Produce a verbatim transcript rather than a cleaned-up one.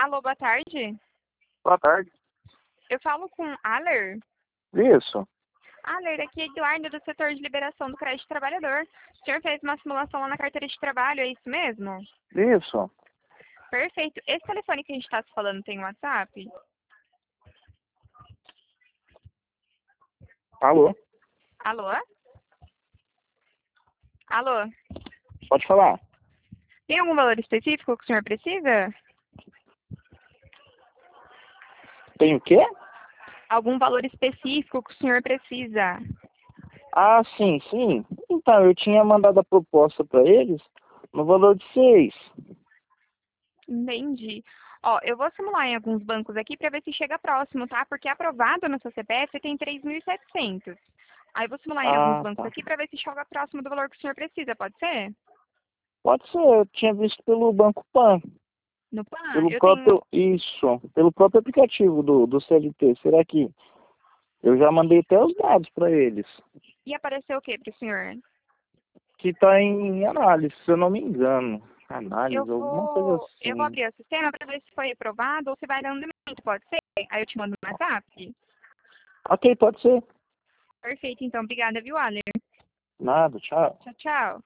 Alô, boa tarde. Boa tarde. Eu falo com Aller. Isso. Aller, aqui é Eduardo do setor de liberação do crédito trabalhador. O senhor fez uma simulação lá na carteira de trabalho, é isso mesmo? Isso. Perfeito. Esse telefone que a gente está se falando tem WhatsApp? Alô? Alô? Alô? Pode falar. Tem algum valor específico que o senhor precisa? Tem o quê? Algum valor específico que o senhor precisa? Ah, sim, sim. Então, eu tinha mandado a proposta para eles no valor de seis. Entendi. Ó, eu vou simular em alguns bancos aqui para ver se chega próximo, tá? Porque aprovado no seu C P F tem três mil e setecentos. Aí eu vou simular em alguns Ah, bancos tá. aqui para ver se chega próximo do valor que o senhor precisa, pode ser? Pode ser, eu tinha visto pelo Banco Pan, No PAN, pelo eu tenho... próprio, isso, pelo próprio aplicativo do, do C L T. Será que eu já mandei até os dados para eles? E apareceu o que para o senhor? Que está em análise, se eu não me engano. Eu Análise, alguma coisa vou, eu vou assim. abrir o sistema para ver se foi aprovado ou se vai dar andamento, pode ser? Aí eu te mando no WhatsApp. Ok, pode ser. Perfeito, então. Obrigada, viu, Aler? Nada, tchau. Tchau, tchau.